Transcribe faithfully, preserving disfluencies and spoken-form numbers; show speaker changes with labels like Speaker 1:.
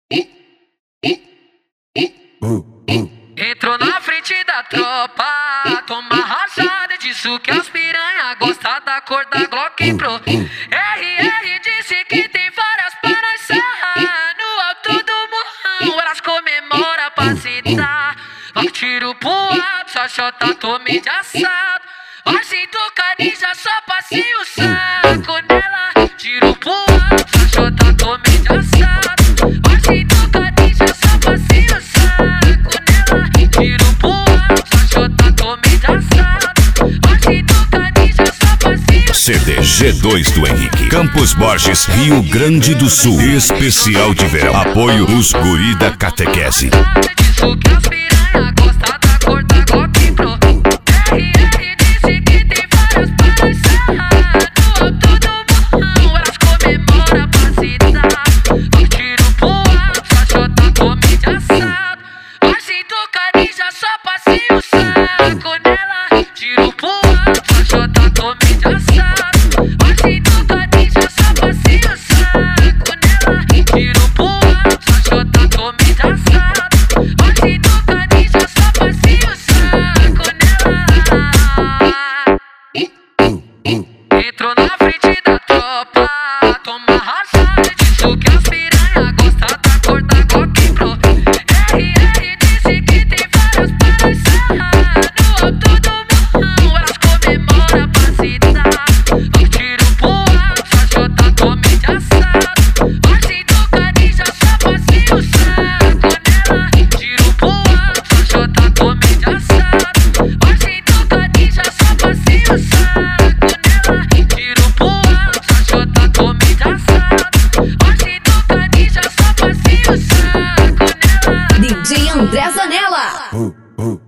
Speaker 1: Entrou na frente da tropa, toma rajada, disso que as piranha gosta da cor da Glock Pro. R R disse que tem várias para nós sarrar no alto do morrão, elas comemoram pra se dar. Vai tiro pro alto, só chota tome de assado. Vai sem tocadinha, só passei o saco nela. Tiro pro alto, só chota tome de assado. Vai sem tocadinha, só passei o saco nela. Tiro pro alto, só chota tome de assado. Vai sem tocadinha, só passei o saco.
Speaker 2: C D G dois do Henrique, Campos Borges, Rio Grande do Sul. Especial de verão. Apoio os guri da catequese.
Speaker 1: Disso que as piranha gosta da cor da Glock Pro. R R disse que tem várias para nós sarrar no alto do morrão, elas comemoram pra se dar. Vai tiro pro alto, só chota tome de assado. Vai sem tocadinha, só passei o saco nela. Tiro pro alto, só chota tome de assado. Vai sem tocadinha, só passei o saco nela. Tiro pro alto, só chota tome de assado. Vai sem tocadinha, só passei o saco nela. Entrou na frente da tropa, toma rajada, disso que as piranha gosta da cor da Glock Pro. R R disse que tem várias para nós sarrar no alto do morrão, elas comemoram pra se dar. Vai tiro pro alto, só chota tome de assado. Vai sem tocadinha, só passei o saco nela. Tiro pro alto, só chota tome de assado. Vai sem tocadinha, só passei o saco nela. Tiro pro alto, só chota tome de assado. Vai sem tocadinha, só passei o saco nela.
Speaker 3: D J André Zanella.